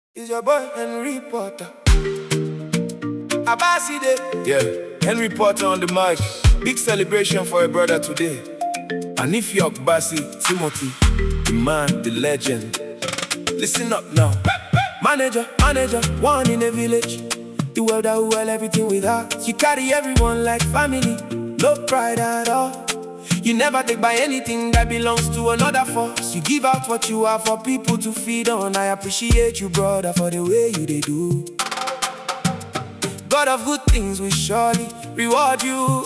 It's your boy Henry Potter. Abasi Day. Yeah, Henry Potter on the mic. Big celebration for a brother today. Anifiok Bassey Timothy, the man, the legend. Listen up now. Manager, one in a village. The world that well everything with her. You carry everyone like family, no pride at all. You never take by anything that belongs to another force. You give out what you have for people to feed on. I appreciate you, brother, for the way you they do. God of good things will surely reward you.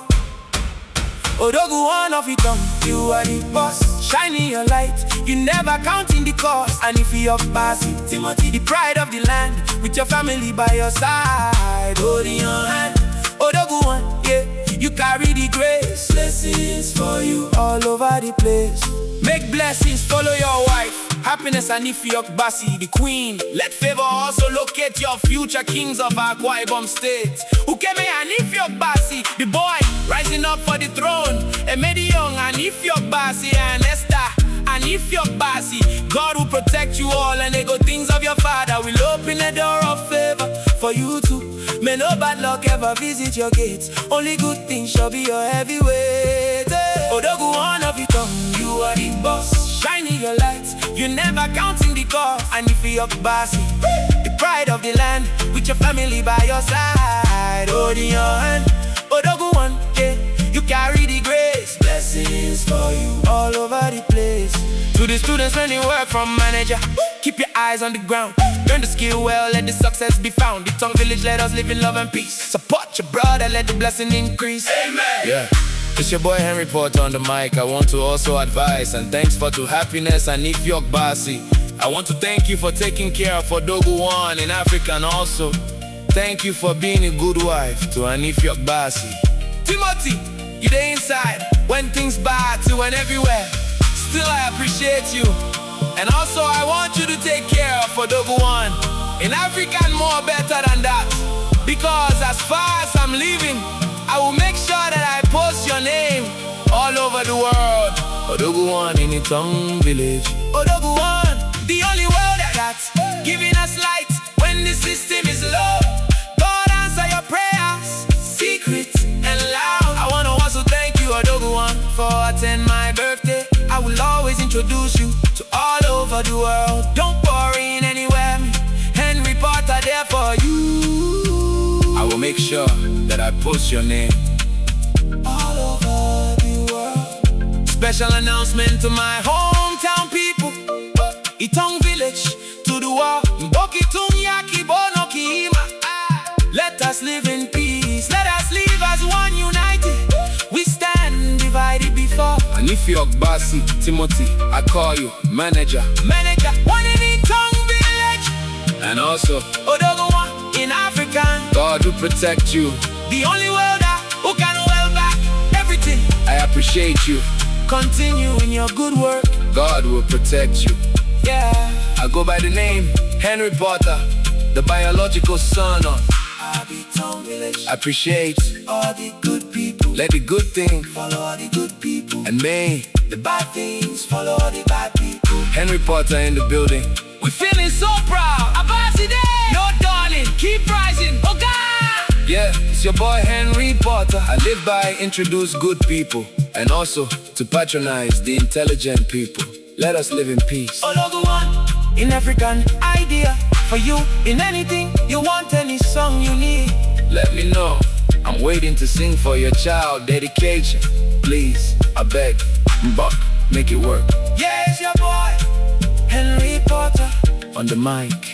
Odogu one of it on, you are the boss. Shining your light, you never counting the cost. Anifiok Bassey Timothy, the pride of the land, with your family by your side, holding your hand. Odogu one, yeah, you carry the grace. Blessings for you all over the place. Make blessings follow your wife. Happiness Anifiok Bassey, the queen. Let favor also locate your future kings of Akwa Ibom State. Ukeme Anifiok Bassey, the boy rising up for the throne. Emedi Young Anifiok Bassey and Esther Anifiok Bassey. God will protect you all, and the good things of your father will open a door of favor for you too. May no bad luck ever visit your gates. Only good things shall be your heavyweight. Odogu one of it all, you are the boss. Shining your light, you never counting the cost. Anifiok Bassey, the pride of the land, with your family by your side, holding your hand. Odogu one, yeah, you carry the grace. Blessings for you all over the place. To the students learning work from manager, keep your eyes on the ground. Learn the skill well, let the success be found. The Tongue Village, let us live in love and peace. Support your brother, let the blessing increase. Amen. Yeah. It's your boy Henry Potter on the mic. I want to also advise and thanks for to happiness Anifiok Bassey. I want to thank you for taking care of Odogu one in Africa, and also thank you for being a good wife to Anifiok Bassey. Timothy, you the inside when things bad to and everywhere. Still I appreciate you. And also I want you to take care of Odogu one in Africa and more better than that. Because as far as I'm leaving, I will make sure that I post your name all over the world. Odogu one in the Tongue Village. Odogu one, the only world that's giving us light when the system is low. God answer your prayers, secret and loud. I wanna also thank you, Odogu one, for attending my birthday. I will always introduce you to all over the world. Don't worry in anywhere, Henry Potter there for you. I will make sure that I post your name all over the world. Special announcement to my hometown people. Tongue Village to the world. Let us live in peace. Let us live as one united. We stand divided before. Anifiok Bassey Timothy, I call you manager, one in the Tongue Village. And also Odogu one in Africa. God will protect you. The only welder who can well back everything. I appreciate you. Continue in your good work. God will protect you. Yeah. I go by the name Henry Potter, the biological son of Tongue Village. I appreciate all the good people. Let the good thing follow all the good people. And may the bad things follow all the bad people. Henry Potter in the building. We're feeling so proud. Abasi Day. No darling, keep rising. Oh God. Yeah, it's your boy Henry Potter. I live by introduce good people, and also to patronize the intelligent people. Let us live in peace. Odogu one in African idea. For you in anything you want, any song you need, let me know. I'm waiting to sing for your child dedication. Please, I beg, Buck, make it work. Yeah, it's your boy Henry Potter on the mic.